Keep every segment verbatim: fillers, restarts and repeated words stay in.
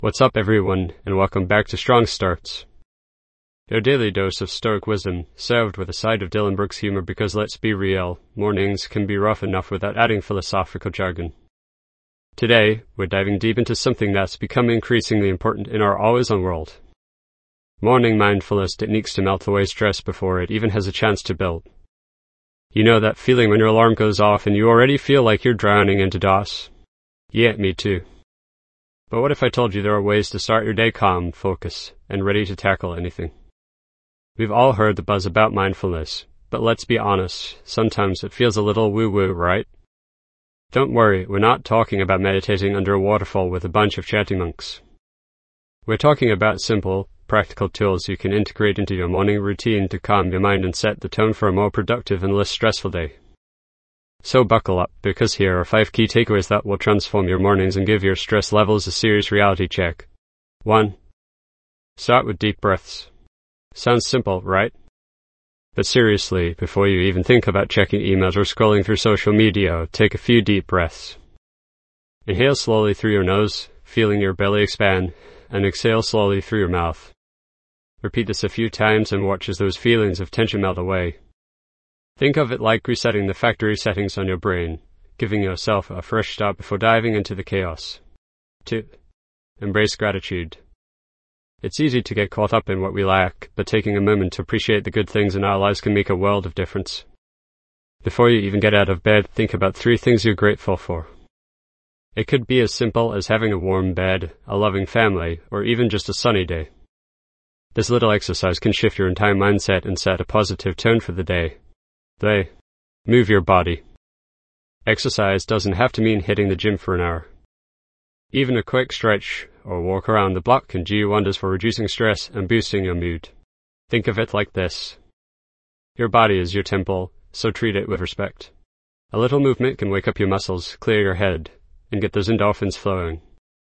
What's up, everyone, and welcome back to Strong Starts, your daily dose of Stoic wisdom, served with a side of Dylan Brooks humor because, let's be real, mornings can be rough enough without adding philosophical jargon. Today, we're diving deep into something that's become increasingly important in our always-on world. Morning mindfulness techniques to melt away stress before it even has a chance to build. You know that feeling when your alarm goes off and you already feel like you're drowning into DOS? Yeah, me too. But what if I told you there are ways to start your day calm, focused, and ready to tackle anything? We've all heard the buzz about mindfulness, but let's be honest, sometimes it feels a little woo-woo, right? Don't worry, we're not talking about meditating under a waterfall with a bunch of chatty monks. We're talking about simple, practical tools you can integrate into your morning routine to calm your mind and set the tone for a more productive and less stressful day. So buckle up, because here are five key takeaways that will transform your mornings and give your stress levels a serious reality check. one. Start with deep breaths. Sounds simple, right? But seriously, before you even think about checking emails or scrolling through social media, take a few deep breaths. Inhale slowly through your nose, feeling your belly expand, and exhale slowly through your mouth. Repeat this a few times and watch as those feelings of tension melt away. Think of it like resetting the factory settings on your brain, giving yourself a fresh start before diving into the chaos. two. Embrace gratitude. It's easy to get caught up in what we lack, but taking a moment to appreciate the good things in our lives can make a world of difference. Before you even get out of bed, think about three things you're grateful for. It could be as simple as having a warm bed, a loving family, or even just a sunny day. This little exercise can shift your entire mindset and set a positive tone for the day. three. Move your body. Exercise doesn't have to mean hitting the gym for an hour. Even a quick stretch or walk around the block can do wonders for reducing stress and boosting your mood. Think of it like this. Your body is your temple, so treat it with respect. A little movement can wake up your muscles, clear your head, and get those endorphins flowing.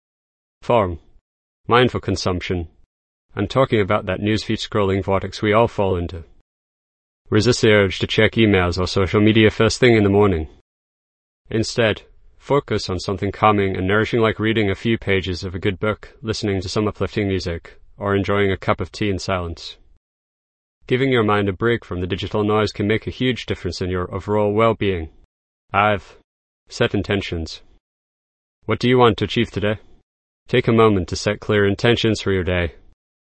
four. Mindful consumption. I'm talking about that newsfeed scrolling vortex we all fall into. Resist the urge to check emails or social media first thing in the morning. Instead, focus on something calming and nourishing like reading a few pages of a good book, listening to some uplifting music, or enjoying a cup of tea in silence. Giving your mind a break from the digital noise can make a huge difference in your overall well-being. five. Set intentions. What do you want to achieve today? Take a moment to set clear intentions for your day.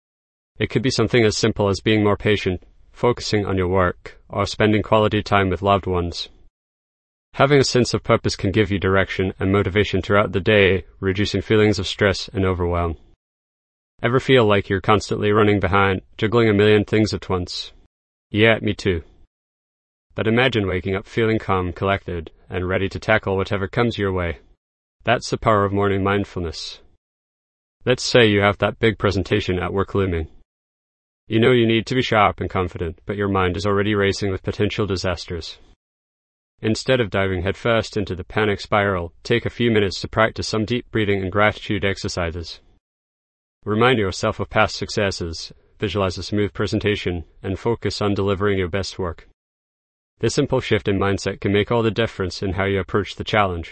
It could be something as simple as being more patient, focusing on your work, or spending quality time with loved ones. Having a sense of purpose can give you direction and motivation throughout the day, reducing feelings of stress and overwhelm. Ever feel like you're constantly running behind, juggling a million things at once? Yeah, me too. But imagine waking up feeling calm, collected, and ready to tackle whatever comes your way. That's the power of morning mindfulness. Let's say you have that big presentation at work looming. You know you need to be sharp and confident, but your mind is already racing with potential disasters. Instead of diving headfirst into the panic spiral, take a few minutes to practice some deep breathing and gratitude exercises. Remind yourself of past successes, visualize a smooth presentation, and focus on delivering your best work. This simple shift in mindset can make all the difference in how you approach the challenge.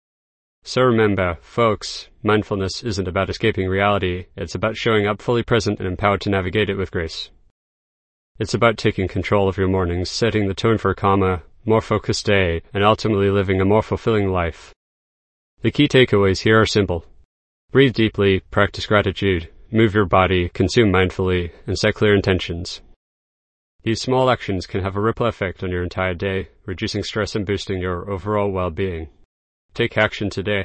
So remember, folks, mindfulness isn't about escaping reality, it's about showing up fully present and empowered to navigate it with grace. It's about taking control of your mornings, setting the tone for a calmer, more focused day, and ultimately living a more fulfilling life. The key takeaways here are simple. Breathe deeply, practice gratitude, move your body, consume mindfully, and set clear intentions. These small actions can have a ripple effect on your entire day, reducing stress and boosting your overall well-being. Take action today.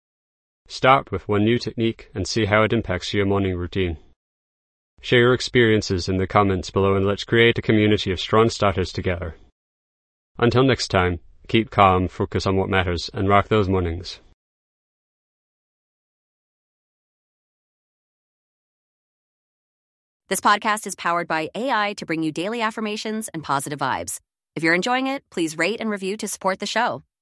Start with one new technique and see how it impacts your morning routine. Share your experiences in the comments below and let's create a community of strong starters together. Until next time, keep calm, focus on what matters, and rock those mornings. This podcast is powered by A I to bring you daily affirmations and positive vibes. If you're enjoying it, please rate and review to support the show.